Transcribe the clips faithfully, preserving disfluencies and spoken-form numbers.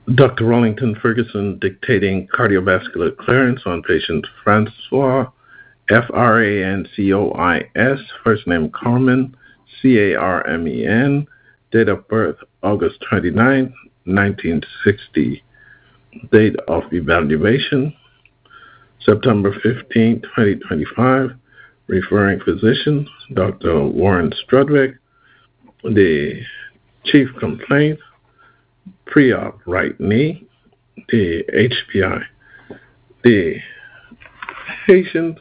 Doctor Rollington Ferguson dictating cardiovascular clearance on patient Francois, F R A N C O I S, first name Carmen, C A R M E N, date of birth August twenty-ninth, nineteen sixty, date of evaluation September fifteenth, twenty twenty-five, referring physician Doctor Warren Strudwick, the chief complaint pre-op right knee, the H P I. The patient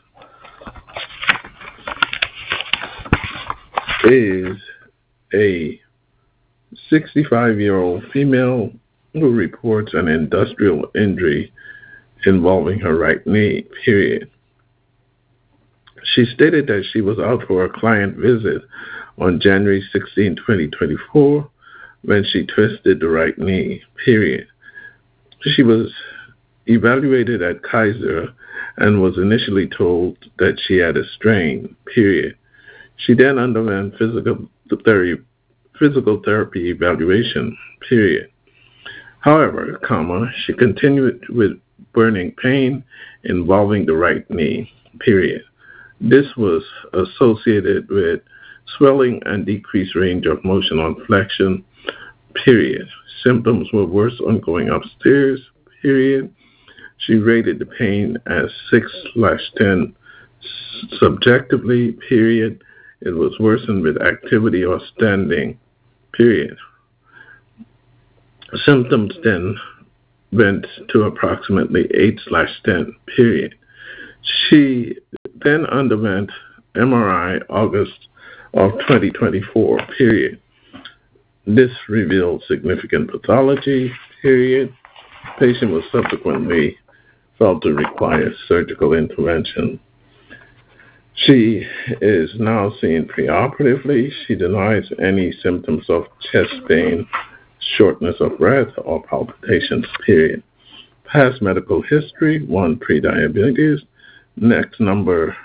is a sixty-five-year-old female who reports an industrial injury involving her right knee, period. She stated that she was out for a client visit on January sixteenth, twenty twenty-four, when she twisted the right knee, period. She was evaluated at Kaiser and was initially told that she had a strain, period. She then underwent physical therapy, physical therapy evaluation, period. However, comma, she continued with burning pain involving the right knee, period. This was associated with swelling and decreased range of motion on flexion, period. Symptoms were worse on going upstairs, period. She rated the pain as six slash ten subjectively, period. It was worsened with activity or standing, period. Symptoms then went to approximately eight slash ten, period. She then underwent M R I August of twenty twenty-four, period. This revealed significant pathology, period. Patient was subsequently felt to require surgical intervention. She is now seen preoperatively. She denies any symptoms of chest pain, shortness of breath, or palpitations, period. Past medical history, one, prediabetes. Next number,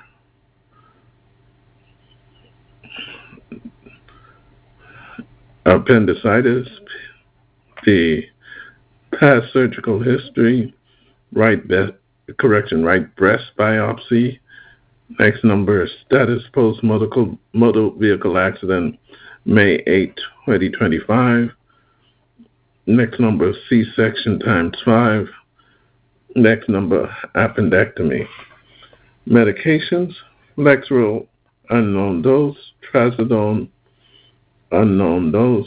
appendicitis. The past surgical history, right be- correction, right breast biopsy. Next number, status post motor motor vehicle accident, May eighth, twenty twenty-five. Next number, C-section times five. Next number, appendectomy. Medications, Lexeril, unknown dose, trazodone, unknown dose.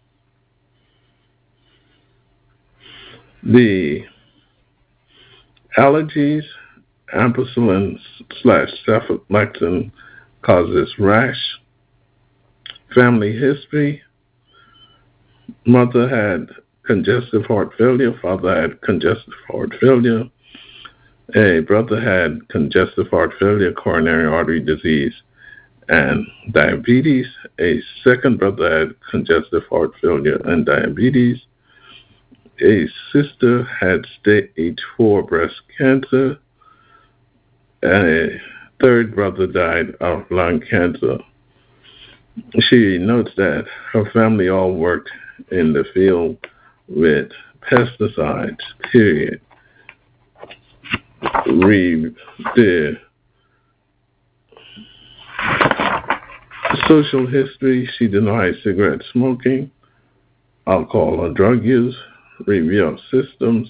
The allergies, ampicillin slash cephalexin causes rash. Family history, mother had congestive heart failure, father had congestive heart failure. A brother had congestive heart failure, coronary artery disease, and diabetes. A second brother had congestive heart failure and diabetes. A sister had stage four breast cancer, and a third brother died of lung cancer. She notes that her family all worked in the field with pesticides, period. Read the social history. She denies cigarette smoking, alcohol or drug use, review of systems.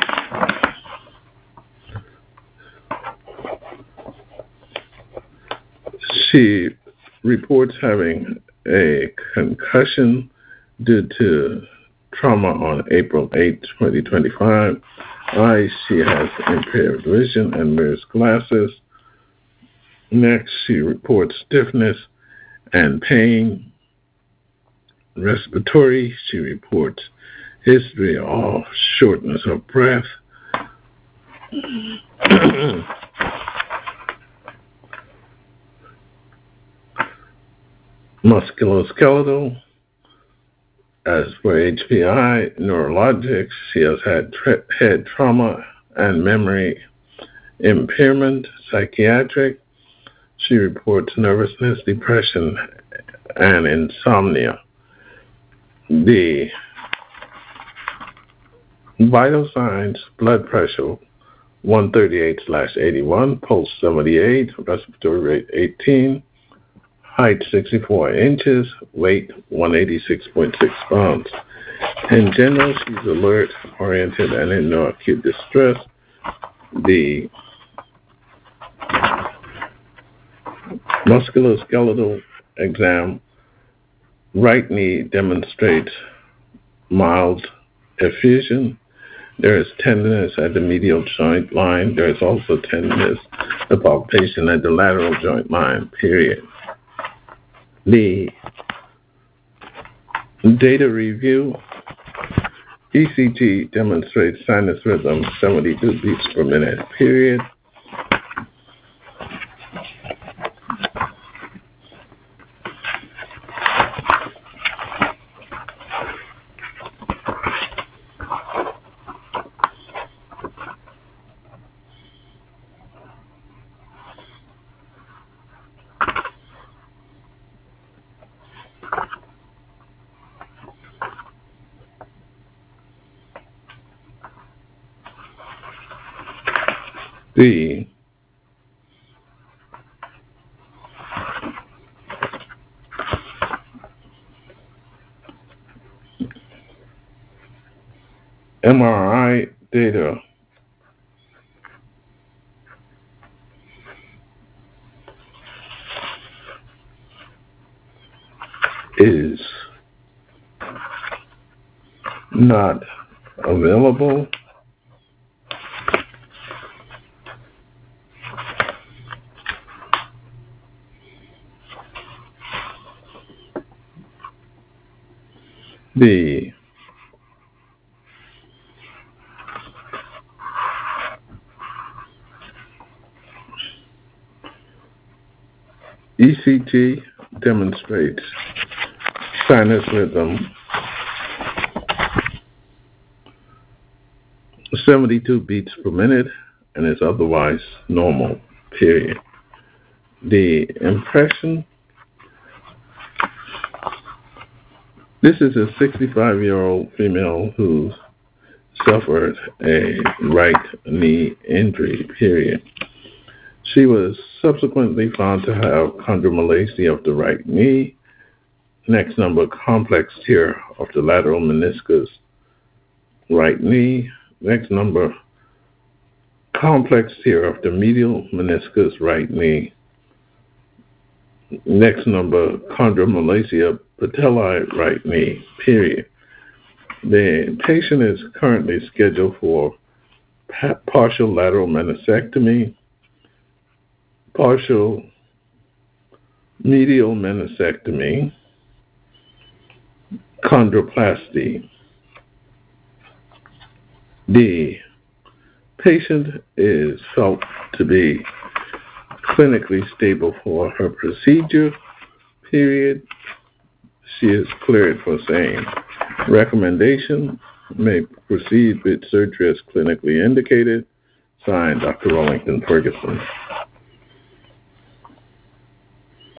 She reports having a concussion due to trauma on April eighth, twenty twenty-five. Eyes, she has impaired vision and wears glasses. Next, she reports stiffness and pain. Respiratory, she reports history of shortness of breath. Musculoskeletal. As for H P I, neurologic, she has had tra- head trauma and memory impairment. Psychiatric, she reports nervousness, depression, and insomnia. The Vital signs: blood pressure one thirty-eight slash eighty-one, pulse seventy-eight, respiratory rate eighteen, height sixty-four inches, weight one eighty-six point six pounds. In general, she's alert, oriented, and in no acute distress. The musculoskeletal exam: right knee demonstrates mild effusion. There is tenderness at the medial joint line. There is also tenderness, the palpation at the lateral joint line, period. The data review: E C G demonstrates sinus rhythm seventy-two beats per minute, period. The M R I data is not available. The E C G demonstrates sinus rhythm seventy-two beats per minute and is otherwise normal, period. The impression: this is a sixty-five-year-old female who suffered a right knee injury, period. She was subsequently found to have chondromalacia of the right knee. Next number: complex tear of the lateral meniscus, right knee. Next number: complex tear of the medial meniscus, right knee. Next number: chondromalacia patelli, right knee, period. The patient is currently scheduled for pa- partial lateral meniscectomy, partial medial meniscectomy, chondroplasty. The patient is felt to be clinically stable for her procedure, period. She is cleared for same. Recommendation: may proceed with surgery as clinically indicated. Signed, Doctor Wellington Ferguson.